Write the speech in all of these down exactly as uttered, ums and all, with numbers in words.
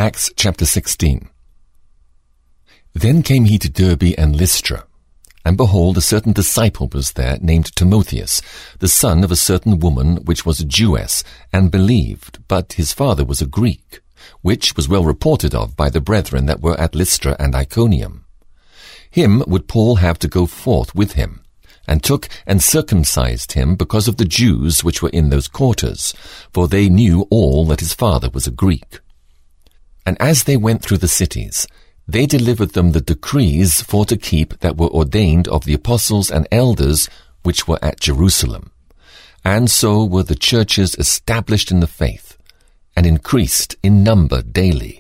Acts chapter sixteen. Then came he to Derbe and Lystra, and behold, a certain disciple was there, named Timotheus, the son of a certain woman which was a Jewess, and believed, but his father was a Greek, which was well reported of by the brethren that were at Lystra and Iconium. Him would Paul have to go forth with him, and took and circumcised him because of the Jews which were in those quarters, for they knew all that his father was a Greek. And as they went through the cities, they delivered them the decrees for to keep that were ordained of the apostles and elders which were at Jerusalem. And so were the churches established in the faith, and increased in number daily.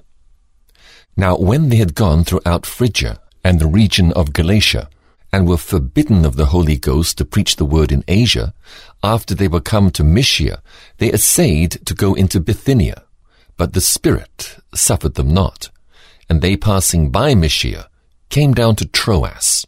Now when they had gone throughout Phrygia and the region of Galatia, and were forbidden of the Holy Ghost to preach the word in Asia, after they were come to Mysia, they essayed to go into Bithynia, but the Spirit suffered them not, and they passing by Mysia came down to Troas.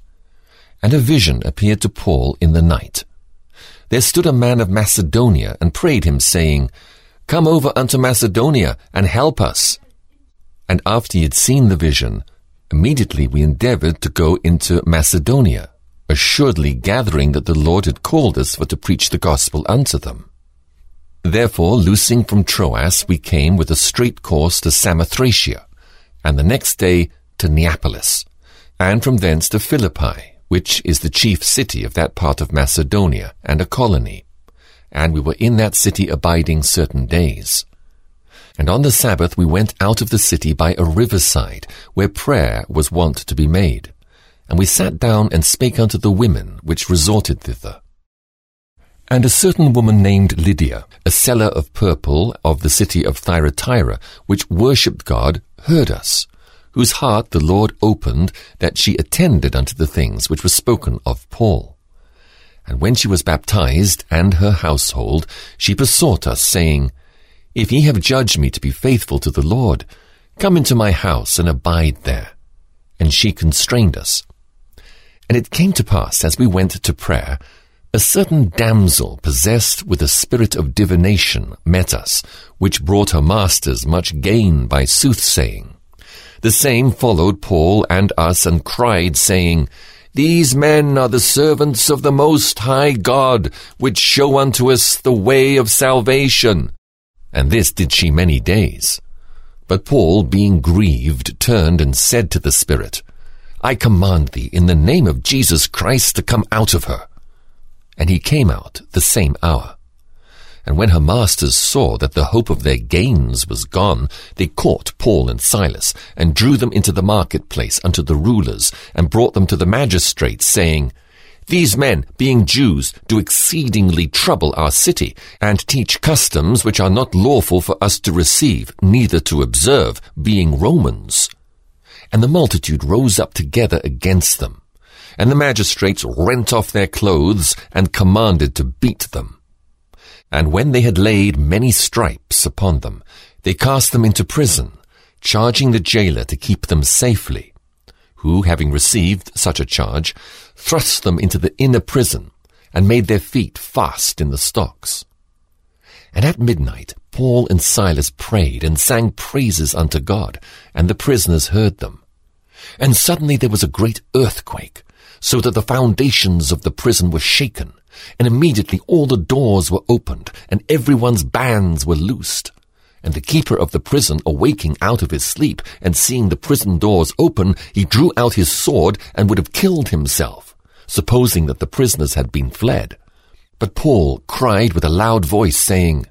And a vision appeared to Paul in the night. There stood a man of Macedonia, and prayed him, saying, Come over unto Macedonia, and help us. And after he had seen the vision, immediately we endeavored to go into Macedonia, assuredly gathering that the Lord had called us for to preach the gospel unto them. Therefore, loosing from Troas, we came with a straight course to Samothracia, and the next day to Neapolis, and from thence to Philippi, which is the chief city of that part of Macedonia, and a colony. And we were in that city abiding certain days. And on the Sabbath we went out of the city by a riverside, where prayer was wont to be made. And we sat down and spake unto the women which resorted thither. And a certain woman named Lydia, a seller of purple of the city of Thyatira, which worshipped God, heard us, whose heart the Lord opened, that she attended unto the things which were spoken of Paul. And when she was baptized, and her household, she besought us, saying, If ye have judged me to be faithful to the Lord, come into my house and abide there. And she constrained us. And it came to pass, as we went to prayer, a certain damsel possessed with a spirit of divination met us, which brought her masters much gain by soothsaying. The same followed Paul and us, and cried, saying, These men are the servants of the Most High God, which show unto us the way of salvation. And this did she many days. But Paul, being grieved, turned and said to the spirit, I command thee in the name of Jesus Christ to come out of her. And he came out the same hour. And when her masters saw that the hope of their gains was gone, they caught Paul and Silas, and drew them into the marketplace unto the rulers, and brought them to the magistrates, saying, These men, being Jews, do exceedingly trouble our city, and teach customs which are not lawful for us to receive, neither to observe, being Romans. And the multitude rose up together against them. And the magistrates rent off their clothes, and commanded to beat them. And when they had laid many stripes upon them, they cast them into prison, charging the jailer to keep them safely, who, having received such a charge, thrust them into the inner prison, and made their feet fast in the stocks. And at midnight Paul and Silas prayed, and sang praises unto God, and the prisoners heard them. And suddenly there was a great earthquake, so that the foundations of the prison were shaken, and immediately all the doors were opened, and everyone's bands were loosed. And the keeper of the prison, awaking out of his sleep, and seeing the prison doors open, he drew out his sword, and would have killed himself, supposing that the prisoners had been fled. But Paul cried with a loud voice, saying,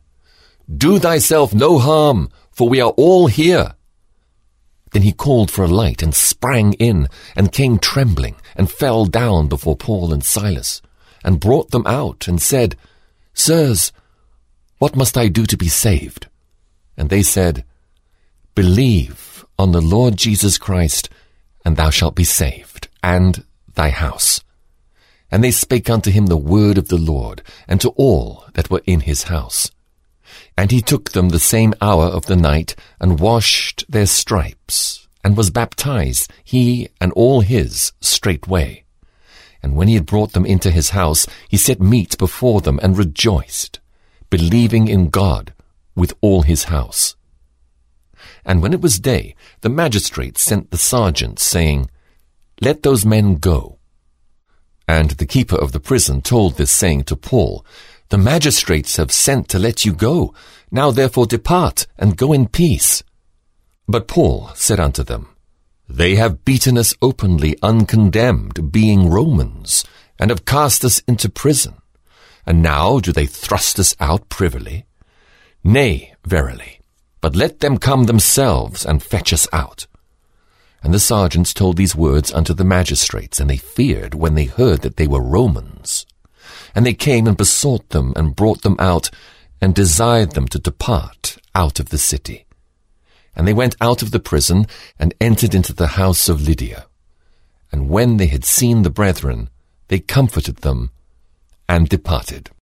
Do thyself no harm, for we are all here. Then he called for a light, and sprang in, and came trembling, and fell down before Paul and Silas, and brought them out, and said, Sirs, what must I do to be saved? And they said, Believe on the Lord Jesus Christ, and thou shalt be saved, and thy house. And they spake unto him the word of the Lord, and to all that were in his house. And he took them the same hour of the night, and washed their stripes, and was baptized, he and all his, straightway. And when he had brought them into his house, he set meat before them, and rejoiced, believing in God with all his house. And when it was day, the magistrates sent the sergeants, saying, "Let those men go." And the keeper of the prison told this saying to Paul, "The magistrates have sent to let you go. Now therefore depart, and go in peace." But Paul said unto them, "They have beaten us openly uncondemned, being Romans, and have cast us into prison. And now do they thrust us out privily? Nay, verily, but let them come themselves and fetch us out." And the sergeants told these words unto the magistrates, and they feared when they heard that they were Romans. And they came and besought them, and brought them out, and desired them to depart out of the city. And they went out of the prison, and entered into the house of Lydia. And when they had seen the brethren, they comforted them, and departed.